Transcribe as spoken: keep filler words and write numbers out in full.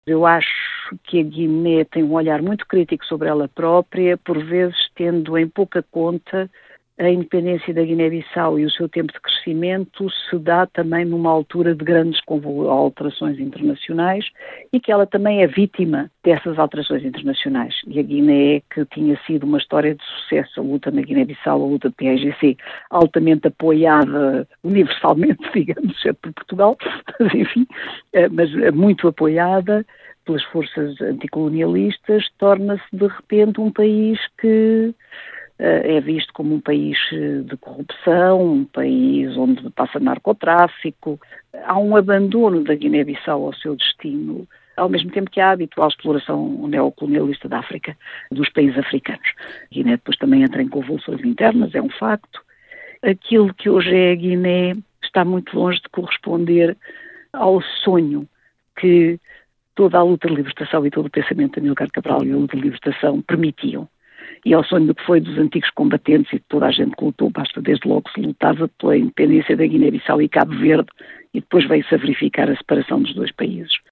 Eu acho que a Guiné tem um olhar muito crítico sobre ela própria, por vezes tendo em pouca conta a independência da Guiné-Bissau e o seu tempo de crescimento se dá também numa altura de grandes alterações internacionais e que ela também é vítima dessas alterações internacionais. E a Guiné, que tinha sido uma história de sucesso, a luta na Guiné-Bissau, a luta do P A I G C, altamente apoiada universalmente, digamos, por Portugal, mas enfim, mas muito apoiada pelas forças anticolonialistas, torna-se de repente um país que é visto como um país de corrupção, um país onde passa narcotráfico. Há um abandono da Guiné-Bissau ao seu destino, ao mesmo tempo que há a habitual exploração neocolonialista da África, dos países africanos. A Guiné depois também entra em convulsões internas, é um facto. Aquilo que hoje é a Guiné está muito longe de corresponder ao sonho que toda a luta de libertação e todo o pensamento de Amílcar Cabral e a luta de libertação permitiam. E ao sonho do que foi dos antigos combatentes e de toda a gente que lutou, basta desde logo se lutava pela independência da Guiné-Bissau e Cabo Verde e depois veio-se a verificar a separação dos dois países.